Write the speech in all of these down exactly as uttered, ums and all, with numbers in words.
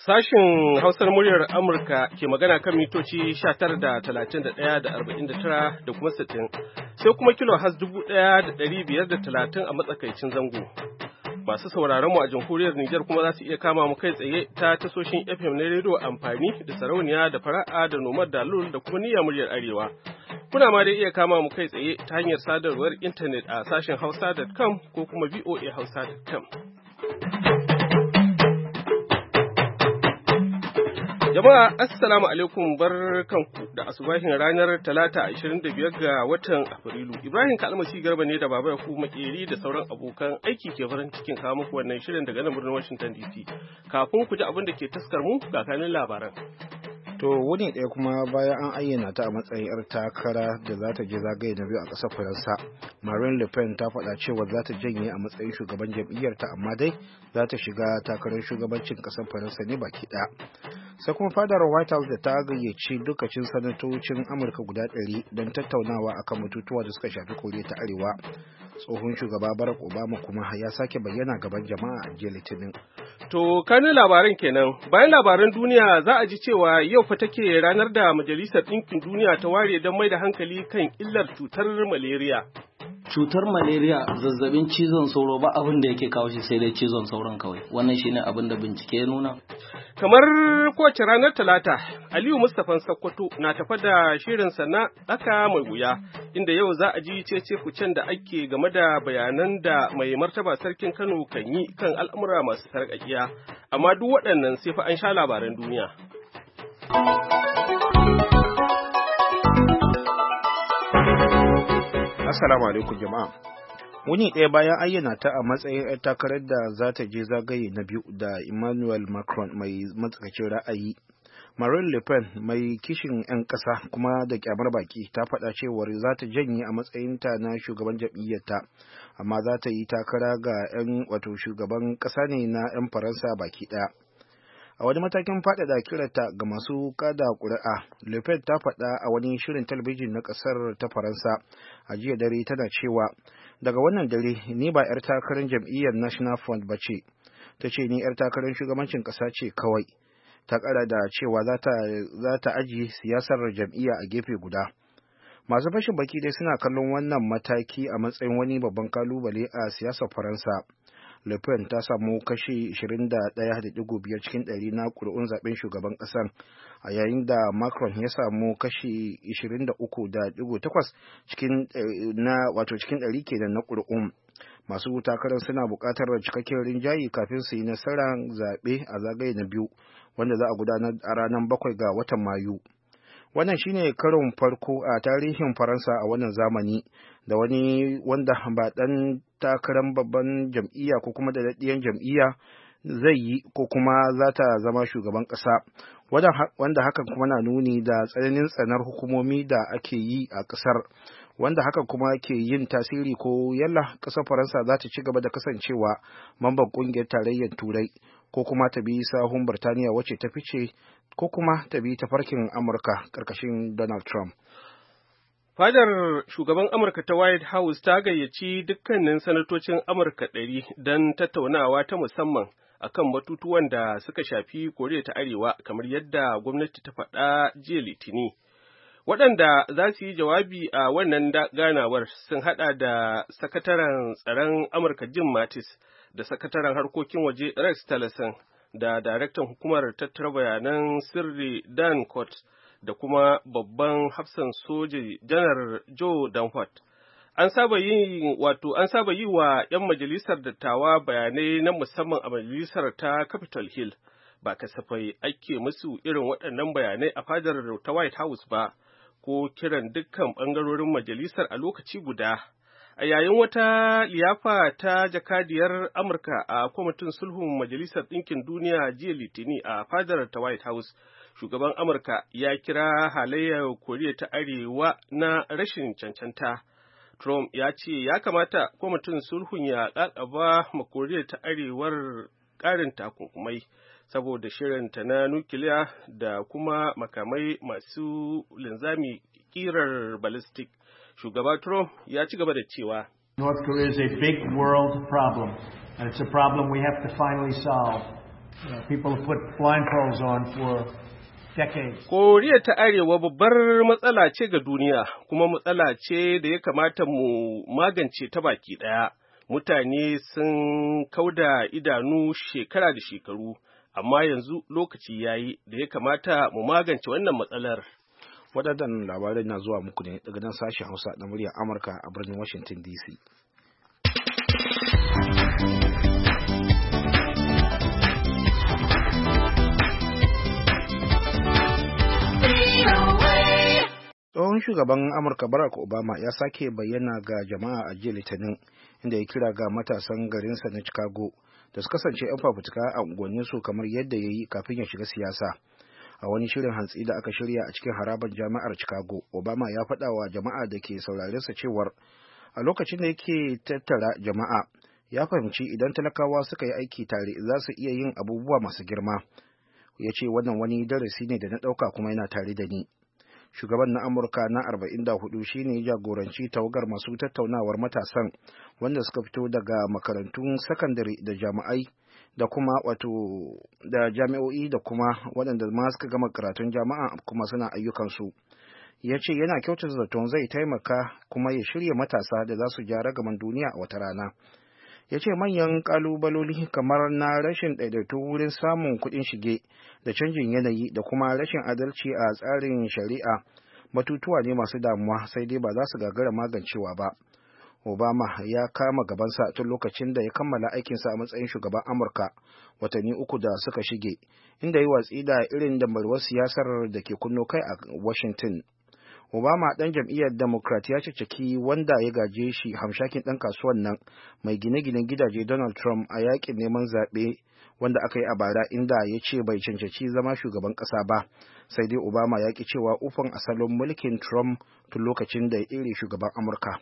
Sashin Hausar muryar Amurka ke magana kan mitoci sha tara da talatin da ɗaya da arba'in da tara da kuma sittin, sai kuma kilo has dubu ɗaya da ɗari biyar da talatin a matsakaicin zango. Masu sauraron mu a jamhuriyar Nijar kuma za su iya kama mu kai tsaye ta tasoshin F M na rediyo amfani da sarauniya da fara'a da nomad da lul da kuma niyya muryar Arewa. Kuna ma dai iya kama mu kai tsaye ta hanyar sadarwar intanet a sashen hausa dot com ko kuma v o a hausa dot com. Jama'a assalamu alaikum, barkanku da asubahin ranar talata ashirin da biyar ga watan Afrilu. Ibrahim Kalmasi Garba ne da Baba Yakubu Makeri da sauran abokan aiki ke farin cikin kawo muku wannan shirin daga nan birnin Washington D C. Kafin ku ji abin da ke taskar mu ga kanin labaran. To wuni ɗaya kuma bayan an ayyana ta a matsayin 'yar takara da za ta je zagaye na biyu a ƙasar Faransa, Marine Le Pen ta faɗa cewa za ta janye a matsayin shugaban jam'iyyarta, amma dai za ta shiga takarar shugabancin ƙasar Faransa ne baki ɗaya. Sai kuma fadar White House da ta gayyaci dukkanin sanatocin Amurka guda ɗari don tattaunawa akan batutuwa da suka shafi Koriya ta Arewa. Tsohon shugaba Barack Obama kuma ya sake bayyana gaban jama'a a jiya Litinin. To kanin labaran kenan. Bayan labaran duniya za a ji cewa yau fa take ranar da Majalisar Ɗinkin Duniya ta ware don mai da hankali kan illar cutar malaria. Cutar malaria, zazzabin cizon sauro ba abin da yake kawo shi sai dai cizon sauron kawai. Wannan shine abin da bincike ya nuna. Kamar kowace ranar Talata, Aliyu Mustapha Sakkwato na tafa da shirinsa na tsaka mai wuya, inda yau za a ji cece kucen da ake game da bayanan da mai martaba sarkin Kano kan yi kan al'amura masu sarƙaƙiya. Amma duk waɗannan sai fa an sha labaran duniya. Assalamu alaikum jama'a. Wuni ɗaya bayan ayyana ta a matsayin 'yar takarar da za ta je zagaye na biyu da Emmanuel Macron mai matsakaicin ra'ayi, Marine Le Pen mai kishin 'yan ƙasa kuma da kyamar baki ta faɗa cewar za ta janye a matsayinta na shugaban jam'iyyarta, amma za ta yi takara ga 'yan wato shugaban ƙasa ne na 'yan Faransa baki ɗaya. A wani matakin faɗaɗa kiranta ga masu kada ƙuri'a, Le Pen ta faɗa a wani shirin talabijin na ƙasar ta Faransa a jiya dare tana cewa, daga wannan dare ni ba 'yar takarar jam'iyyar National Front ba ce, ta ce ni 'yar takarar shugabancin ƙasa ce kawai. Ta ƙara da cewa za ta ajiye siyasar jam'iyya a gefe guda. Masu fashin baki dai suna kallon wannan mataki a matsayin wani babban kalubale a siyasar Faransa. Le Pen ta samu kashi ishirin da ɗaya da ɗigo biyar cikin ɗari na ƙuri'un zaben shugaban ƙasar, a yayin da Macron ya samu kashi ishirin da uku da ɗigo takwas cikin na wato cikin ɗari kenan na ƙuri'un. Masu takarar suna buƙatar cikakken rinjaye kafin su yi nasarar zaɓe a zagaye na biyu, wanda za a gudanar a ranar bakwai ga watan Mayu. Wannan shine karon farko a tarihin Faransa a wannan zamani da wani wanda ba ɗan takarar babban jam'iyya ko kuma da daɗiyan jam'iyya zai yi ko kuma za ta zama shugaban ƙasa, wanda hakan kuma na nuni da tsananin tsanar hukumomi da ake yi a ƙasar, wanda hakan kuma ke yin tasiri ko yalla ƙasar Faransa za ta ci gaba da kasancewa mamban ƙungiyar tarayyar Turai, ko kuma ta bi sahun Birtaniya wacce ta fice, ko kuma ta bi tafarkin Amurka ƙarƙashin Donald Trump. Fadar shugaban Amurka ta White House ta gayyaci dukkanin sanatocin Amurka ɗari don tattaunawa ta musamman akan batutuwan da suka shafi Koriya ta Arewa, kamar yadda gwamnati ta faɗa jiya Litini. Waɗanda za su yi jawabi a wannan ganawar sun haɗa da Sakataren Tsaron Amurka Jim Mattis da Sakataren Harkokin Waje Rex Tillerson da Daraktan Hukumar Tattara Bayanan Sirri Dan Coats da kuma babban hafsan soji Janar Joe Dunford. An saba yi wato an saba yi wa 'yan majalisar dattawa bayanai na musamman a majalisar ta Capitol Hill. Ba kasafai ake musu irin waɗannan bayanai a fadar ta White House ba, ko kiran dukkan ɓangarorin majalisar a lokaci guda. A yayin wata liyafa ta jakadiyar Amurka a kwamitin sulhun Majalisar Ɗinkin Duniya jiya Litini a fadar ta White House, shugaban Amurka ya kira halayyar Koriya ta Arewa na rashin cancanta. Trump ya ce ya kamata kwamitin sulhun ya ƙaƙaba ma Koriya ta Arewar ƙarin takunkumai saboda shirinta na nukiliya da kuma makamai masu linzami ƙirar ballistic. Shugaba Trump ya ci gaba da cewa North Korea is a big world problem, and it's a problem we have to finally solve. People have put blindfolds on for decades. Koriya ta Arewa babbar matsala ce ga duniya, kuma matsala ce da ya kamata mu magance ta baki ɗaya. Mutane sun kauda idanu shekara da shekaru, amma yanzu lokaci yayi da ya kamata mu magance wannan matsalar. Waɗannan labarai na zuwa muku ne daga nan sashen Hausa na muryar Amurka a birnin Washington D C. Tsohon shugaban Amurka Barack Obama ya sake bayyana ga jama'a a jiya Litinin, inda ya kira ga matasan garinsa na Chicago da su kasance 'yan fafutuka a unguwanninsu kamar yadda ya yi kafin ya shiga siyasa. A wani shirin hantsi da aka shirya a cikin harabar jami'ar Chicago, Obama ya faɗa wa jama'a da ke saurarensa cewar a lokacin da yake tattara jama'a, ya fahimci idan talakawa suka yi aiki tare za su iya yin abubuwa masu girma. Ya ce wannan wani darasi ne da na ɗauka kuma yana tare da ni. Shugaban na Amurka na arba'in da hudu shine jagoranci tawagar masu tattaunawar matasan wanda suka fito daga makarantun sakandare da jami'ai da kuma wato da jami'o'i da kuma waɗanda ma suka gama karatun jama'a kuma suna ayyukansu. Ya ce yana kyautata zaton zai taimaka kuma ya shirya matasa da za su gyara gaban duniya a wata rana. Ya ce manyan kalubaloli kamar na rashin daidaito wurin samun kuɗin shige da canjin yanayi da kuma rashin adalci a tsarin shari'a batutuwa ne masu damuwa, sai dai ba za su gagara magancewa ba. Obama ya kama gabansa tun lokacin da ya kammala aikinsa a matsayin shugaban Amurka watanni uku da suka shige, inda ya watsi da irin damarwar siyasar da ke kunno kai a Washington. Obama ɗan jam'iyyar Democrat ya ciciki wanda ya gaje shi hamshakin ɗan kasuwan nan mai gine-ginen gidaje Donald Trump a yakin neman zaɓe wanda aka yi a bara, inda ya ce bai cancanci zama shugaban ƙasa ba, sai dai Obama ya ƙi cewa ufan asalin mulkin Trump tun lokacin da ya ire shugaban Amurka.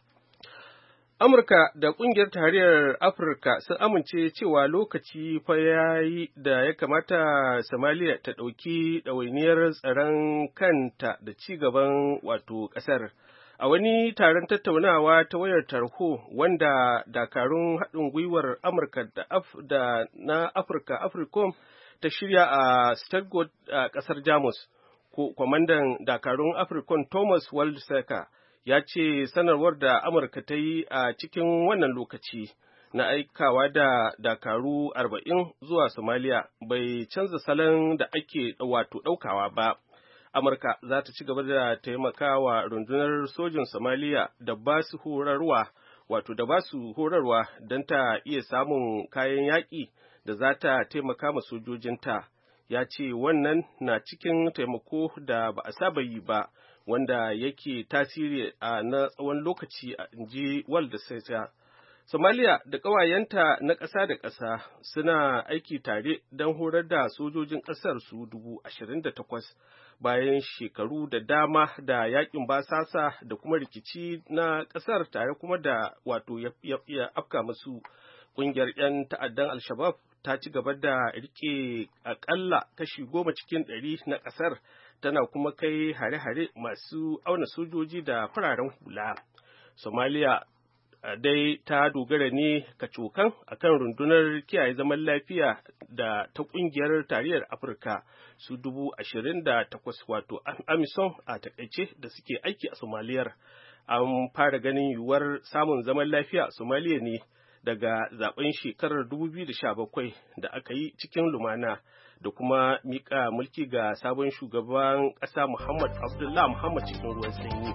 Amurka da ƙungiyar tarayyar Afirka sun amince cewa lokaci fa ya yi da ya kamata Somalia ta ɗauki ɗawainiyar tsaron kanta da ci gaban wato ƙasar. A wani taron tattaunawa ta wayar tarho wanda dakarun haɗin gwiwar Amurka da, Af da na Afirka Africom ta shirya a Stuttgart a ƙasar Jamus, ko kwamandan dakarun Africom Thomas Waldsecker ya ce sanarwar da Amurka ta yi a cikin wannan lokaci na aikawa da dakaru arba'in zuwa Somalia bai canza salon da ake wato ɗaukawa ba. Amurka za ta ci gaba da taimakawa rundunar sojin Somalia da ba su horarwa wato da ba su horarwa don ta iya samun kayan yaƙi da za ta taimaka ma sojojinta. Ya ce wannan na cikin taimako da ba a saba yi ba, wanda yake tasiri a na tsawon lokaci, a inji Walda Seta. Somalia da ƙawayenta na ƙasa da ƙasa suna aiki tare don horar da sojojin ƙasar su dubu ashirin da takwas bayan shekaru da dama da yakin basasa da kuma rikici na ƙasar tare kuma da wato ya afka musu. Ƙungiyar 'yan ta'addan Al-Shabaab ta ci gaba da rike aƙalla kashi goma cikin ɗari na ƙasar, tana kuma kai hare-hare masu auna sojoji da fararen hula. Somalia dai ta dogara ne kacokan akan rundunar kiyaye zaman lafiya da ta ƙungiyar tarayyar Afirka su dubu ashirin da takwas wato AMISOM a takaice da suke aiki a Somaliyar. An fara ganin yiwuwar samun zaman lafiya a Somaliya ne daga zaben shekarar dubu biyu da sha bakwai da aka yi cikin lumana da kuma mika mulki ga sabon shugaban ƙasa Muhammad Abdullah Muhammad cikin ruwan sanyi.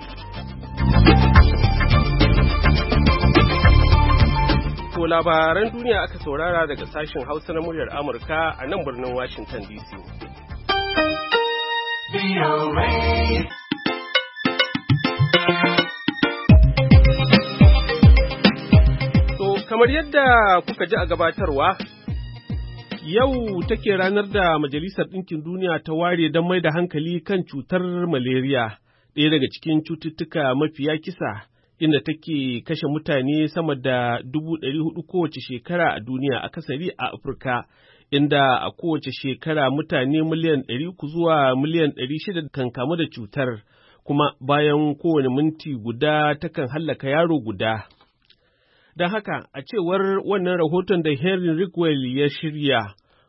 To labaran duniya aka saurara daga sashen Hausa na muryar Amurka a nan birnin Washington D C. Kamar yadda kuka ji a gabatarwa, yau take ranar da Majalisar Ɗinkin Duniya ta ware don mai da hankali kan cutar malaria, ɗaya daga cikin cututtuka mafiya kisa, inda take kashe mutane sama da dubu ɗari hudu kowace shekara a duniya, akasari a Afirka, inda a kowace shekara mutane miliyan ɗari uku zuwa miliyan ɗari shida kan kamu da cutar, kuma bayan kowane minti guda takan hallaka yaro guda. Don haka, a cewar wannan rahoton da Henry Rickwell ya shirya,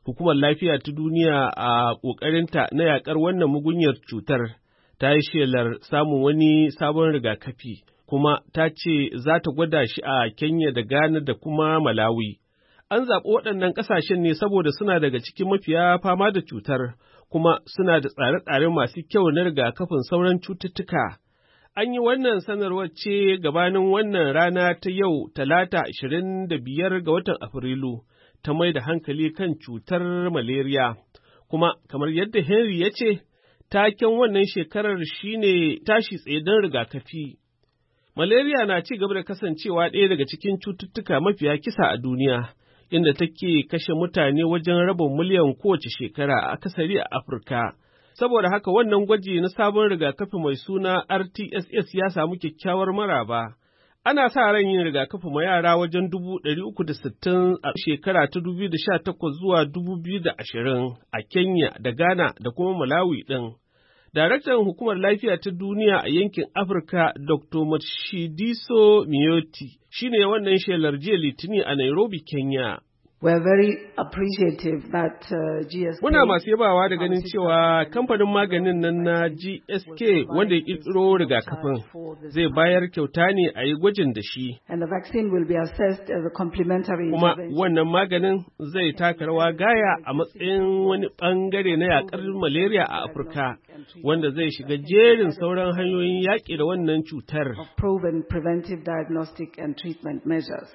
Hukumar Lafiya ta Duniya a ƙoƙarinta na yaƙar wannan mugunyar cutar ta yi shelar samun wani sabon rigakafi, kuma ta ce za ta gwada shi a Kenya da Ghana da kuma Malawi. An zaɓi waɗannan ƙasashen ne saboda suna daga cikin mafiya fama da cutar, kuma suna da tsare-tsare masu kyau na rigakafin sauran cututtuka. An yi wannan sanarwar ce gabanin wannan rana ta yau Talata ashirin da biyar ga watan Afrilu, ta mai da hankali kan cutar malaria. Kuma kamar yadda Henry ya ce, taken wannan shekarar shine tashi tsaye don rigakafi. Malaria na ci gaba da kasancewa ɗaya daga cikin cututtuka mafiya kisa a duniya, inda take kashe mutane wajen rabin miliyan kowace shekara a akasari a Afirka. Saboda haka wannan gwaji na sabon rigakafi mai suna R T S S ya samu kyakkyawar maraba. Ana sa ran yin rigakafi ma yara wajen dubu ɗari uku da sittin a shekara ta dubu biyu da sha takwas zuwa dubu biyu da ashirin a Kenya da Ghana da kuma Malawi ɗin. Daraktan Hukumar Lafiya ta Duniya a yankin Afirka, Doctor Matshidiso Moeti, shi ne wannan shelar jiya Litinin a Nairobi, Kenya. We're very appreciative that uh, G S K. Muna masu yabawa da ganin cewa kamfanin maganin nan na G S K wanda ya ƙirƙiro rigakafin zai bayar kyauta ne a yi gwajin da shi. And the vaccine will be assessed as a complementary Kuma intervention. wannan maganin zai taka rawa gaya a matsayin wani ɓangare na yaƙar malaria a Afirka, wanda zai shiga jerin sauran hanyoyin yaƙi da wannan cutar. Of proven preventive diagnostic and treatment measures.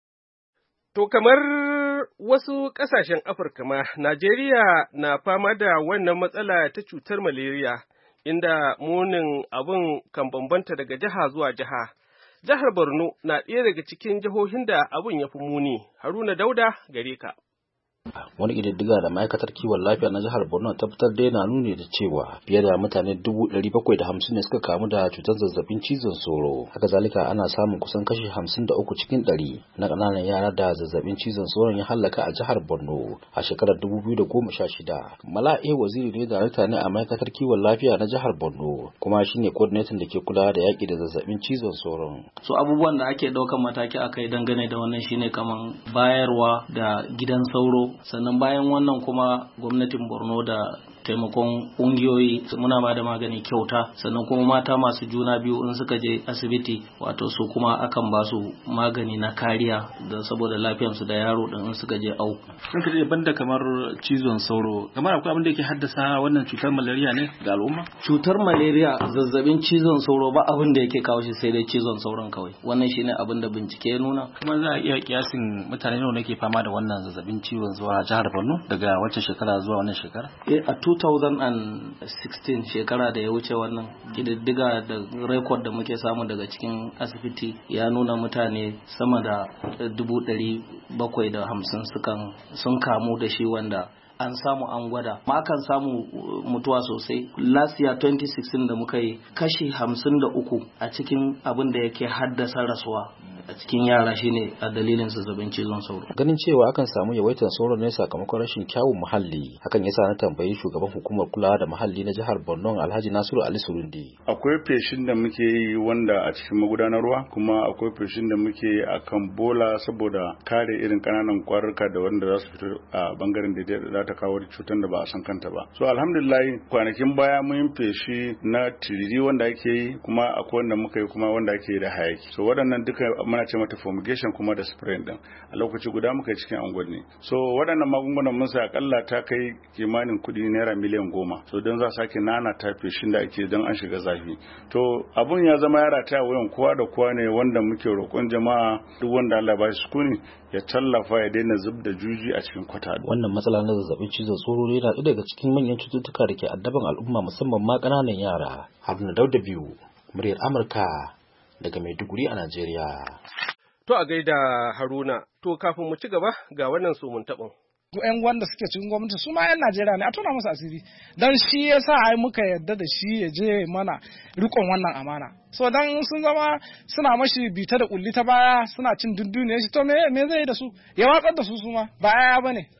To kamar wasu ƙasashen Afirka ma, Najeriya na fama da wannan matsala ta cutar malaria, inda munin abin kan bambanta daga jiha zuwa jiha. Jihar Borno na ɗaya daga cikin jihohin da abin ya fi muni. Haruna Dauda gare ka. Wani ƙididdiga da ma'aikatar kiwon lafiya na jihar Borno ta fitar da yana nuni da cewa fiye da mutane dubu ɗari bakwai da hamsin ne suka kamu da cutar zazzabin cizon sauro. Haka zalika ana samun kusan kashi hamsin da uku cikin ɗari na ƙananan yara da zazzabin cizon sauron ya hallaka a jihar Borno a shekarar dubu biyu da goma sha shida. Mala A Waziri ne darakta ne a ma'aikatar kiwon lafiya na jihar Borno, kuma shine coordinator da ke kula da yaƙi da zazzabin cizon sauron. So abubuwan da ake ɗaukan mataki akai dangane da wannan shine kaman bayarwa da gidan sauro, sannan bayan wannan kuma gwamnatin Borno da taimakon ƙungiyoyi muna ba da magani kyauta, sannan kuma mata masu juna biyu in suka je asibiti wato su kuma akan ba su magani na kariya da saboda lafiyarsu da yaro din in suka je au. Sun kaje banda kamar cizon sauro, kamar akwai abin da yake haddasa wannan cutar malaria ne ga al'umma? Cutar malaria, zazzabin cizon sauro ba abin da yake kawo shi sai dai cizon sauron kawai. Wannan shine abin da bincike ya nuna. Kuma za a iya kiyasin mutane nawa ne ke fama da wannan zazzabin cizon sauro a jihar Borno daga wacce shekara zuwa wannan shekara? Eh, a two thousand sixteen shekara da ya wuce wannan kididdiga da rekod da muke samu daga cikin asibiti ya nuna mutane sama da dubu ɗari bakwai da hamsin sukan sun kamu da shi, wanda an samu an gwada ma kan samu mutuwa sosai. Last year twenty sixteen da muka yi kashi hamsin da uku a cikin abin da yake haddasa rasuwa a cikin yara shine a dalilin zazzabin cizon sauro. Ganin cewa akan samu yawaitar sauro ne sakamakon rashin kyawun muhalli, hakan yasa na tambayi shugaban hukumar kulawa da muhalli na jihar Borno Alhaji Nasiru Ali Surundi. Akwai feshin da muke yi wanda a cikin magudanar ruwa, kuma akwai feshin da muke yi akan bola saboda kare irin kananan kwarurruka da wanda za su fito a bangaren da za ta kawo cutar da ba a san kanta ba. So alhamdulillah kwanakin baya mun yi feshi na tiriri wanda ake yi, kuma akwai wanda muka yi kuma wanda ake yi da hayaki. So waɗannan duka muna ce mata fumigation kuma da spray din a lokaci guda muka yi cikin angonni. So waɗannan magungunan mun sa akalla ta kai kimanin kuɗi naira miliyan goma. So don za sake nana ta feshin da ake don an shiga zafi. To abun ya zama yara ta wayan kowa da kowa ne, wanda muke roƙon jama'a duk wanda Allah ba shi sukuni ya tallafa ya daina zub da juji a cikin kwata. Wannan matsala na zazzabin cizon sauro yana ɗaya daga cikin manyan cututtuka da ke addaban al'umma musamman ma ƙananan yara. Haruna Dauda biyu, muryar Amurka daga Maiduguri a Najeriya. To a gaida Haruna, to kafin mu ci gaba ga wannan sumun taɓin. ‘Yan wanda suke cikin gwamnati su ma ‘yan Najeriya ne, a tona musu asiri, don shi ya sa ai muka yarda da shi ya je mana rikon wannan amana. So don sun zama suna mashi bita da kulli ta baya, suna cin dunduniyar shi, to me me zai yi da su? Ya watsar da su su ma, ba ya ba ne.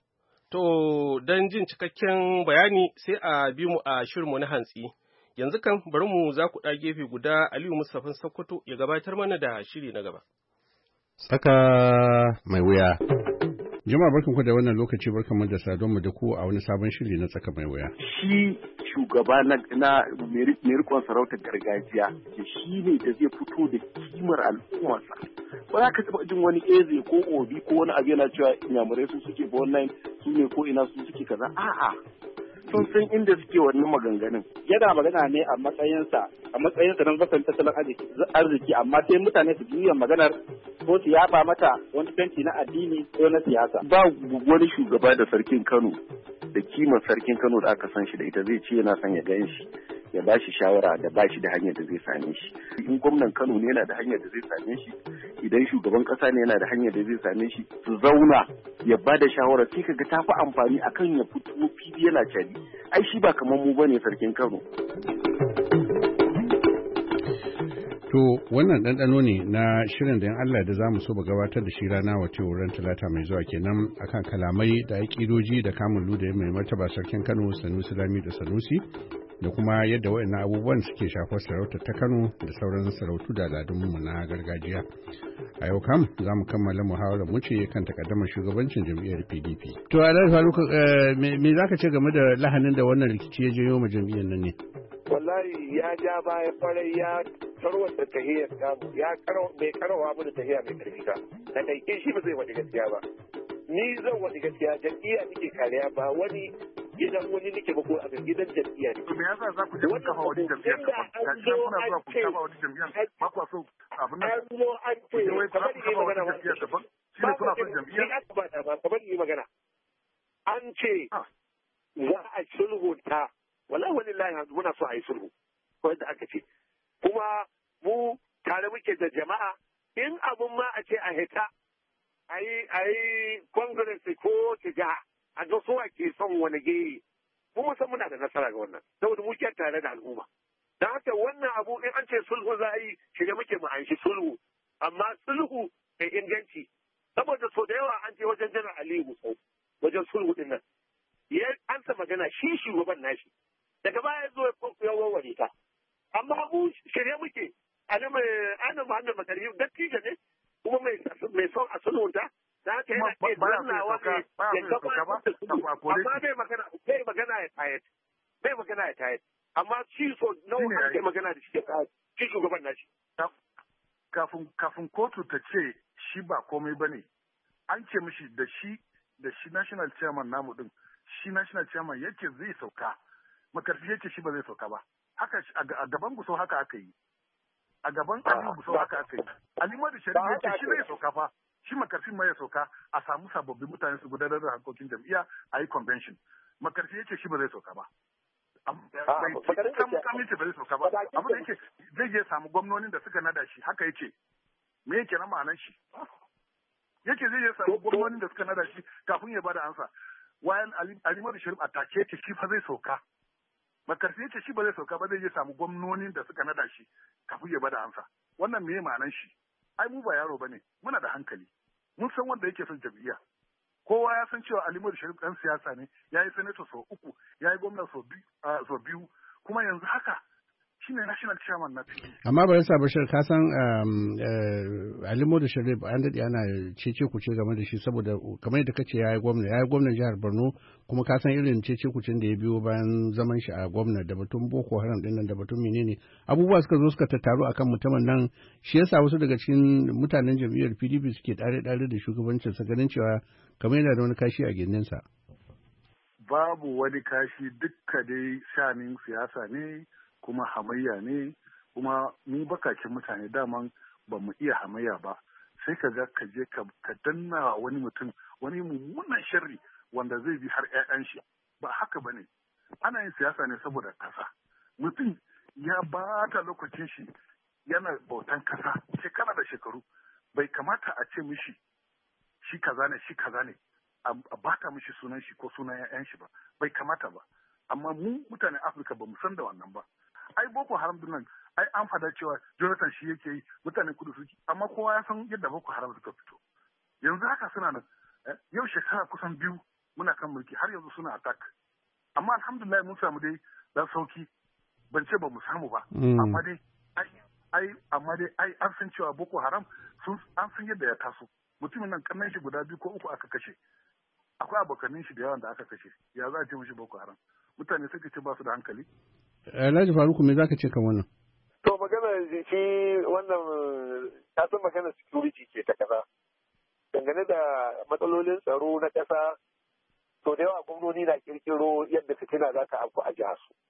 To don jin cikakken bayani sai a bi mu a shirinmu na hantsi. Yanzu kan bari mu za ku ɗa gefe guda Aliyu Mustapha Sokoto ya gabatar mana da shiri na gaba. Saka mai wuya. Jama'a barkanku da wannan lokaci barkanmu da sadonmu da ku a wani sabon shiri na tsaka mai wuya. Shi shugaba na na mai rikon sarautar gargajiya da shi ne da zai fito da kimar al'ummarsa. Ba za ka taɓa jin wani eze ko obi ko wani abu yana cewa inyamurai su suke ba wannan su ne ko ina su suke kaza. A'a. Sun san inda suke wannan maganganun. Yana magana ne a matsayinsa a matsayinsa na zakan tattalin arziki amma sai mutane su juya maganar ko su yaba mata wani fenti na addini ko na siyasa. Ba wani shugaba da sarkin Kano da kimar sarkin Kano da aka san shi da ita zai ce yana son ya gan shi ya ba shi shawara da ba shi da hanyar da zai same shi. In gwamnan Kano ne yana da hanyar da zai same shi, idan shugaban kasa ne yana da hanyar da zai same shi, su zauna ya ba da shawara sai kaga ta fi amfani akan ya fito fili yana cari. Ai shi ba kamar mu bane sarkin Kano. To wannan ɗanɗano ne na shirin da yan Allah da za mu so ba gabatar da shi rana wace wurin talata mai zuwa kenan akan kalamai da aƙidoji da kamun luda mai martaba sarkin Kano Sanusi Lami da Sanusi da kuma yadda waɗannan abubuwan suke shafar sarautar ta Kano da sauran sarautu da al'adunmu na gargajiya. A yau kam za mu kammala muhawarar mu ce kan takaddamar shugabancin jam'iyyar P D P. To Alhaji Faruk me za ka ce game da lahanin da wannan rikici ya janyo ma jam'iyyar nan ne? Wallahi ya ja baya kwarai ya tarwata tahiyar tamu ya bai karawa mu da tahiya mai karfi ka da kai shi ba zai wani gaskiya ba ni zan wani gaskiya jam'iyya nake kariya ba wani gidan wani nake ba ko a gidan jam'iyya ne to me yasa za ku je ku kafa wani jam'iyya ka ga shi kuna zuwa ku kafa wani jam'iyya ba ku so abin nan an zo an ce kamar yi magana ba shi ne kuna son jam'iyya ba ba kamar yi magana an ce za a sulhunta wallahi wallahi yanzu muna so a yi sulhu wanda aka ce kuma mu tare muke da jama'a in abun ma a ce a hita a yi a yi congress ko tiga a ga so ake son wani gehe mu san muna da nasara ga wannan saboda muke tare da al'umma dan haka wannan abu in an ce sulhu za a yi shirye muke mu an shi sulhu amma sulhu mai inganci saboda so da yawa an je wajen janar Aliyu Musau wajen sulhu din nan ya ansa magana shi shugaban nashi daga baya zo ya warware ta amma mu shirye muke ana mai ana Muhammad Makari dattijo ne kuma mai mai son a sulhunta da haka yana iya zannawa ne ya gaba amma bai magana bai magana ya tayar bai magana ya tayar amma shi so nawa ake magana da shi ya tayar shi shugaban nashi kafin kafin kotu ta ce shi ba komai bane an ce mishi da shi da shi national chairman namu din shi national chairman yake zai sauka Makarfi yake shi ba zai sauka ba haka a gaban Gusau haka aka yi a gaban Aliyu Gusau haka aka yi Alimadu da Sharif yake shi zai sauka fa shi Makarfi ma ya sauka a samu sababbin mutane su gudanar da harkokin jam'iyya a yi convention Makarfi yake shi ba zai sauka ba bai ce ba zai sauka ba abu da yake zai je samu gwamnonin da suka nada shi haka yake me yake na ma'anar shi yake zai je samu gwamnonin da suka nada shi kafin ya bada ansa wayan Alimadu Sharif a take yake shi fa zai sauka Makarfi yake shi ba zai sauka ba zai je samu gwamnonin da suka nada shi kafin ya bada ansa wannan me ma'anar shi ai mu ba yaro bane muna da hankali mun san wanda yake son jam'iyya kowa ya san cewa Alimadu Sharif dan siyasa ne yayi senator sau uku yayi gwamna sau biyu sau biyu kuma yanzu haka shine national chairman na P D P. Amma bari sa Bashir ka san Alimadu Sharif an dade ana cece kuce game da shi saboda kamar yadda kace yayi gwamna yayi gwamnan jihar Borno kuma ka san irin cece kucin da ya biyo bayan zaman shi a gwamna da batun Boko Haram din nan da batun menene abubuwa suka zo suka tattaru akan mutumin nan shi yasa wasu daga cikin mutanen jam'iyyar P D P suke dare dare da shugabancin sa ganin cewa kamar yana da wani kashi a gindin sa. Babu wani kashi dukka dai shanin siyasa ne kuma hamayya ne kuma mu bakakin mutane daman ba mu iya hamayya ba sai ka ga ka je ka danna wani mutum wani mummunan sharri wanda zai bi har 'ya'yan shi ba haka ba ne ana yin siyasa ne saboda kasa mutum ya bata lokacin shi yana bautan kasa shekara da shekaru bai kamata a ce mishi shi kaza ne shi kaza ne a bata mishi sunan shi ko sunan 'ya'yan shi ba bai kamata ba amma mu mutanen Afirka ba mu san da wannan ba ai Boko Haram din nan ai an fada cewa Jonathan shi yake yi mutanen kudu suke amma kowa ya san yadda Boko Haram suka fito yanzu haka suna nan yau shekara kusan biyu muna kan mulki har yanzu suna attack amma alhamdulillah mun samu dai dan sauki ban ce ba mu samu ba amma dai ai ai amma dai ai an san cewa Boko Haram sun an san yadda ya taso mutumin nan kannan shi guda biyu ko uku aka kashe akwai abokanin shi da yawan da aka kashe ya za a ce mishi Boko Haram mutane suka ce ba su da hankali. Alhaji Faruku me zaka ce kan wannan? To magana shi wannan ta san magana security ce ta kasa dangane da matsalolin tsaro na kasa to da yawa gwamnoni na kirkiro yadda fitina za ta afku a jihar su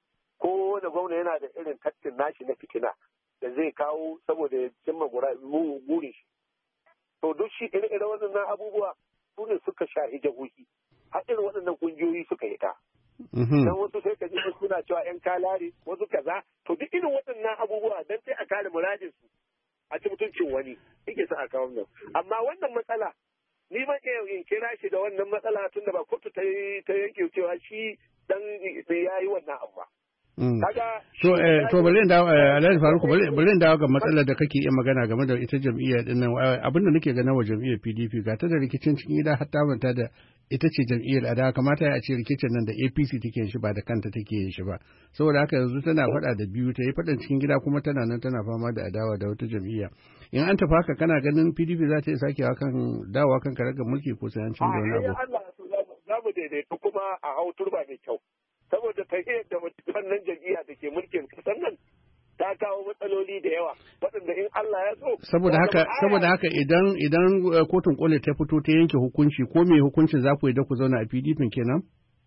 ko da gwamna yana da irin tattin nashi na fitina da zai kawo saboda ya cimma burin shi to duk shi ire-ire waɗannan abubuwa su ne suka shahi jihohi har irin waɗannan ƙungiyoyi suka yi ta dan wasu sai ka ji suna cewa yan kalare wasu kaza to duk irin waɗannan abubuwa dan sai a kare muradin su a ci mutuncin wani yake sa a kawo nan amma wannan matsala ni ma in kira shi da wannan matsala tunda ba kotu ta ta yanke cewa shi dan ya yi wannan abu ba. Kaga to eh to bari in dawo Alhaji Faruku bari bari in dawo ga matsalar da kake iya magana game da ita jam'iyyar din nan abinda nake ganin wa jam'iyyar P D P ga ta da rikicin cikin gida har ta manta da ita ce jam'iyyar adawa kamata ya ce rikicin nan da A P C take shi ba da kanta take yin shi ba saboda haka yanzu tana faɗa da biyu ta yi faɗan cikin gida kuma tana nan tana fama da adawa da wata jam'iyya in an tafi haka kana ganin P D P za ta iya sakewa kan dawowa kan karagar mulki ko sai an canza wani abu. Allah za mu daidaita kuma a hau turba mai kyau. Saboda tahiyar da wannan jam'iyya da ke mulkin kasar nan ta kawo matsaloli da yawa waɗanda in Allah ya so. Saboda haka saboda haka idan idan kotun koli ta fito ta yanke hukunci ko me hukuncin za ku yi da ku zauna a P D P kenan?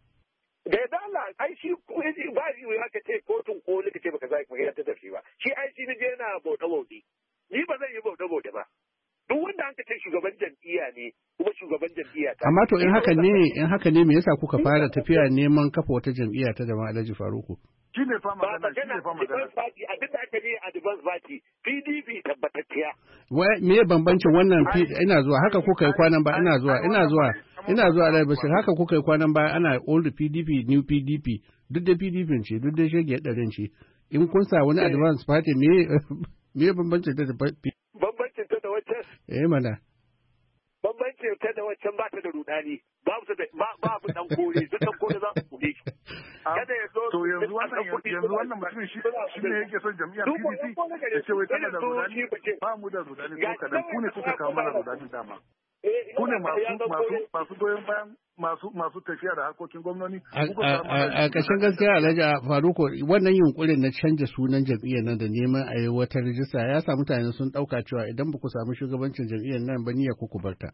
Da yadda Allah ai shi ba shi haka ce kotun koli ka ce baka za ka ta tafi ba. Shi ai shi ne yana bauta bauti. Ni ba zan yi bauta bauta ba. Duk wanda an ce shugaban jam'iyya ne kuma shugaban jam'iyya ta. Amma to in haka ne in haka ne me yasa kuka fara tafiya neman kafa wata jam'iyya ta jama'a Alhaji Faruku? Shi ne fa magana shi ne fa magana. Abin da aka ne a Advance Party P D P tabbatacciya. Wai me bambancin wannan ina zuwa haka kuka yi kwanan ba ina zuwa ina zuwa ina zuwa Alhaji Bashir haka kuka yi kwanan ba ana old P D P new P D P duk da P D P ce duk da shege ɗarin ce in kun sa wani Advance Party me me bambancin ta da bambancin ta da wacce eh mana bambancin ta da waccan ba ta da rudani babu ta ba babu dan kore duk dan kore za su kore shi kada ya zo to yanzu wannan yanzu wannan mutumin shi shi ne yake son jami'ar P D P ya ce wai tana da rudani ba mu da rudani ko kadan ku ne kuka kawo mana rudani dama ku ne masu masu masu goyon bayan masu masu tafiya da harkokin gwamnati a ƙarshen gaskiya Alhaji Faruku wannan yunkurin na canja sunan jam'iyyar nan da neman a yi wata rijista ya sa mutane sun ɗauka cewa idan ba ku samu shugabancin jam'iyyar nan ba niyya ku barta.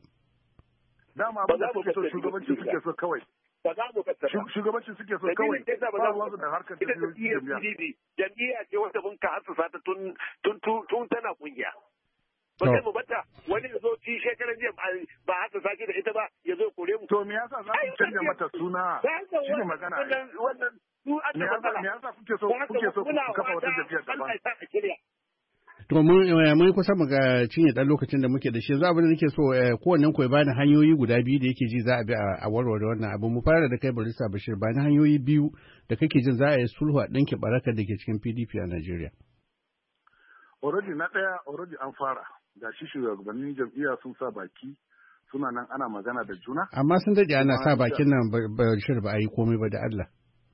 Dama abin da suke so shugabanci suke so kawai. Shugabanci suke so kawai ba ruwansu da harkar jam'iyya. Jam'iyya ce wanda mun ka hassasa ta tun tun tana kungiya. Ba sai mu bata wani ya zo ci shekaran jiya ba haka sake da ita ba ya zo kore mu. To me yasa za ku canja mata suna? Shi ne magana. Wannan su an da matsala. Me yasa kuke so kuke so ku kafa wata jam'iyyar daban? To mun mun kusa mu ga cinye dan lokacin da muke da shi yanzu abin da nake so kowannen ku ya bani hanyoyi guda biyu da yake ji za a bi a warware wannan abu mu fara da kai Barista Bashir bani hanyoyi biyu da kake jin za a yi sulhu a ɗinki barakar da ke cikin P D P a Najeriya. Already na ɗaya already an fara. Ga shi shugabannin jam'iyya sun sa baki suna nan ana magana da juna. Amma sun daɗe ana sa bakin nan Bashir ba a yi komai ba da Allah.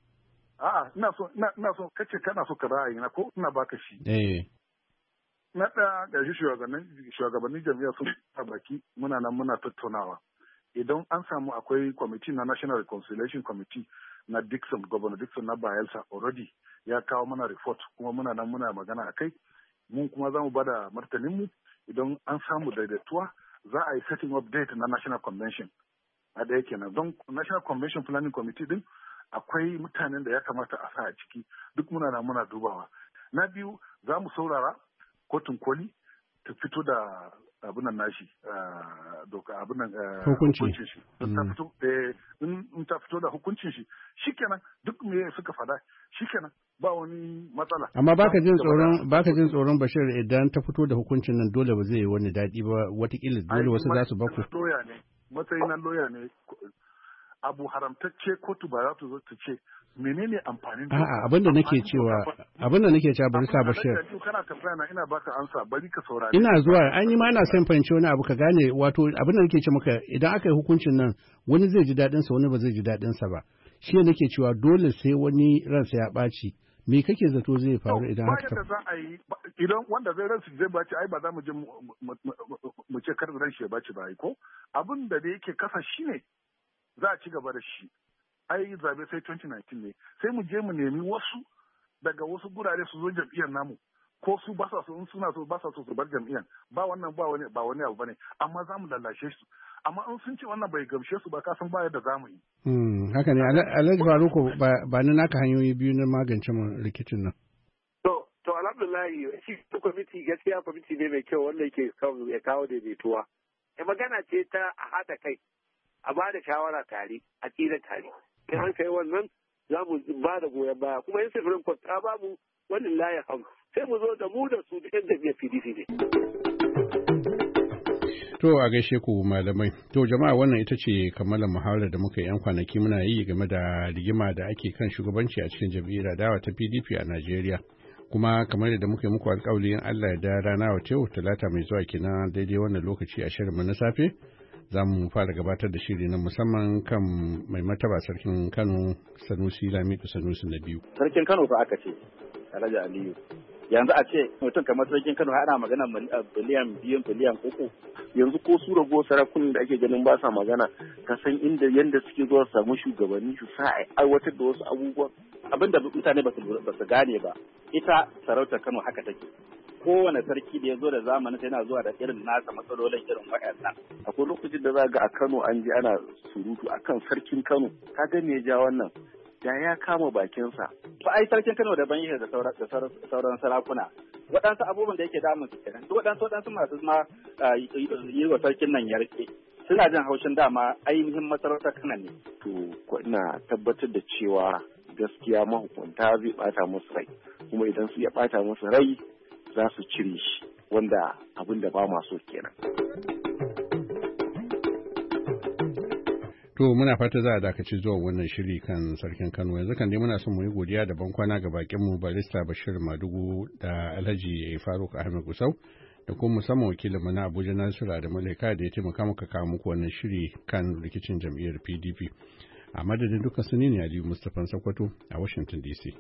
A'a ina so ina so kace kana so ka ra'ayi na ko ina baka shi. Eh. Na ɗaya ga shi shugabannin shugabannin jam'iyya sun sa baki muna nan muna tattaunawa. Idan an samu akwai kwamiti na National Reconciliation Committee na Dixon, Governor Dixon na Bayelsa already ya kawo mana report kuma muna nan muna magana a kai. Mun kuma za mu bada martaninmu idan an samu daidaituwa za a yi setting up date na National Convention. A da yake nan don National Convention Planning Committee din akwai mutanen da ya kamata a sa a ciki duk muna na muna dubawa. Na biyu za mu saurara kotun koli ta fito da abunan nashi doka abunan hukuncin shi. In ta fito da hukuncin shi shikenan duk me suka fada shikenan ba wani matsala. Amma baka jin tsoron baka jin tsoron Bashir idan ta fito da hukuncin nan dole ba zai yi wani daɗi ba watakila dole wasu za su baku. Loya ne matsayin nan loya ne abu haramtacce kotu ba za ta zo ta ce menene amfanin da a'a abinda nake cewa abinda nake cewa Barista Bashir kana tambaya na ina baka ansa bari ka saurare ina zuwa an yi ma ina son fahimci wani abu ka gane wato abinda nake ce maka idan aka yi hukuncin nan wani zai ji daɗin sa wani ba zai ji daɗin sa ba shi nake cewa dole sai wani ransa ya ɓaci me kake zato zai faru idan haka ta za a yi idan wanda zai ransu zai baci ai ba za mu je mu ce kar ran shi ya baci ba ai ko abin da da yake kasa shine za a ci gaba da shi ai zabe sai twenty nineteen ne sai mu je mu nemi wasu daga wasu gurare su zo jam'iyyar namu ko su ba sa so in suna so ba sa so su bar jam'iyyar ba wannan ba wani ba wani abu bane amma za mu lallashe su amma in sun ce wannan bai gamshe su ba ka san ba yadda za mu yi. Haka ne Alhaji Faruku ba ni naka hanyoyi biyu na magance mun rikicin nan. To to alhamdulillah shi kwamiti gaskiya kwamiti ne mai kyau wanda yake ya kawo daidaituwa. Ya magana ce ta a haɗa kai a ba da shawara tare a tsira tare. In an kai wannan za mu ba da goyon baya kuma yin sifirin kwata ba mu wannan layin hau sai mu zo da mu da su da yan jam'iyyar P D P ne. To a gaishe ku malamai. To jama'a wannan ita ce kammalar muhawarar da muka yi yan kwanaki muna yi game da rigima da ake kan shugabanci a cikin jam'iyyar adawa ta P D P a Najeriya. Kuma kamar yadda muka yi muku alƙawari in Allah ya da rana wa yau talata mai zuwa kenan daidai wannan lokaci a shirinmu na safe za mu fara gabatar da shiri na musamman kan mai martaba sarkin Kano Sanusi Lamido Sanusi na biyu. Sarkin Kano fa aka ce Alhaji Aliyu. Yanzu a ce mutum kamar sarkin Kano ana magana biliyan biyu biliyan uku yanzu ko su rago sarakunan da ake ganin ba sa magana ka san inda yanda suke zuwa samu shugabanni su sa aiwatar da wasu abubuwan abinda mutane ba su gane ba ita sarautar Kano haka take kowane sarki da ya zo da zamanin sai yana zuwa da irin nasa matsalolin irin waɗannan akwai lokacin da za ga a Kano an je ana surutu akan sarkin Kano ka ga me ya ja wannan da ya kama bakinsa. To ai sarkin Kano daban yake da sauran sarakuna. Waɗansu abubuwan da yake damun su kenan. Duk waɗansu waɗansu masu ma yi wa sarkin nan yarke. Suna jin haushin dama ainihin masarautar Kano ne. To ko ina tabbatar da cewa gaskiya mahukunta zai bata musu rai. Kuma idan su ya bata musu rai za su cire shi wanda abin da ba ma so kenan. To muna fata za a dakaci zuwa wannan shiri kan sarkin Kano yanzu kan dai muna son mu yi godiya da bankwana ga bakin mu barista Bashir Madugu da Alhaji Faruk Ahmed Gusau da kuma musamman wakilin mu na Abuja Nasiru da Malaika da ya taimaka muka kawo muku wannan shiri kan rikicin jam'iyyar P D P. A madadin duka su ne Aliyu Mustapha Sokoto a Washington D C.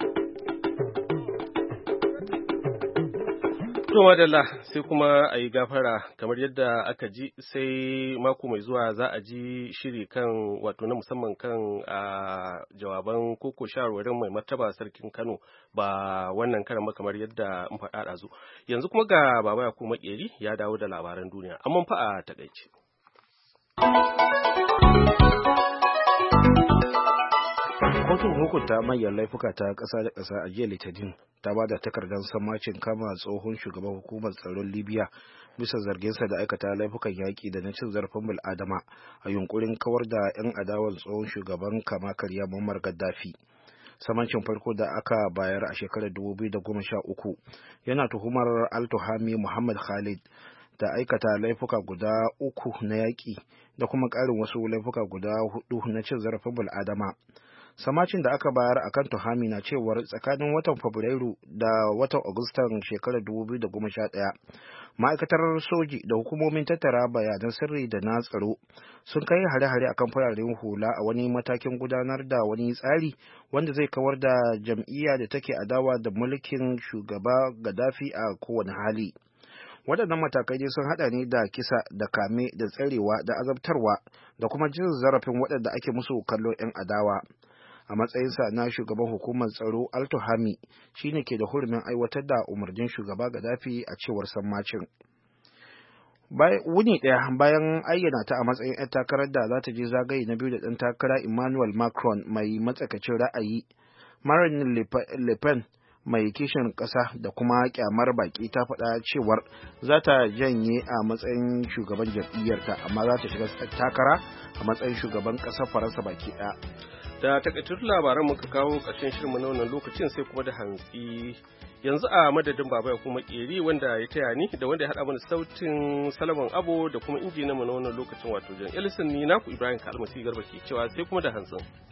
To madalla sai kuma a yi gafara kamar yadda aka ji sai mako mai zuwa za a ji shiri kan wato na musamman kan a jawaban koko shawarwarin mai martaba sarkin Kano ba wannan karan ba kamar yadda in faɗa ɗazu. Yanzu kuma ga baba ya kuma ƙeri ya dawo da labaran duniya amma fa a takaice. Kotun hukunta manyan laifuka ta ƙasa da ƙasa a jiya Litinin ta ba da takardar sammacin kama tsohon shugaban hukumar tsaron Libya bisa zarginsa da aikata laifukan yaƙi da na cin zarafin bil'adama a yunkurin kawar da 'yan adawar tsohon shugaban kama karya Muammar Gaddafi. Samancin farko da aka bayar a shekarar dubu biyu da goma sha uku yana tuhumar Al-Tuhami Muhammad Khalid da aikata laifuka guda uku na yaƙi da kuma ƙarin wasu laifuka guda hudu na cin zarafin bil'adama. Samacin da aka bayar a kan Tuhami na cewar tsakanin watan Fabrairu da watan Agustan shekarar dubu biyu da goma sha ɗaya, ma'aikatar soji da hukumomin tattara bayanan sirri da na tsaro sun kai hare-hare akan fararen hula a wani matakin gudanar da wani tsari wanda zai kawar da jam'iyya da take adawa da mulkin shugaba Gaddafi a kowane hali. Waɗannan matakai ne sun haɗa ne da kisa da kame da tsarewa da azabtarwa da kuma jin zarafin waɗanda ake musu kallo 'yan adawa. A matsayinsa na shugaban hukumar tsaro Al-Tuhami shi ne ke da hurumin aiwatar da umarnin shugaba Gaddafi a cewar sammacin. Wuni ɗaya bayan ayyana ta a matsayin 'yan takarar da za ta je zagaye na biyu da ɗan takara Emmanuel Macron mai matsakaicin ra'ayi, Marine Le Pen mai kishin ƙasa da kuma kyamar baki ta faɗa cewar za ta janye a matsayin shugaban jam'iyyarta amma za ta shiga takara a matsayin shugaban ƙasar Faransa baki ɗaya. Da takaitattun labaran muka kawo ƙarshen shirinmu na wannan lokacin sai kuma da hantsi. Yanzu a madadin baba ya kuma ƙeri wanda ya taya ni da wanda ya haɗa mana sautin Salaman Abo da kuma injinanmu na wannan lokacin wato Jan Ellison ni naku Ibrahim Kalmasi Garba ke cewa sai kuma da hantsin.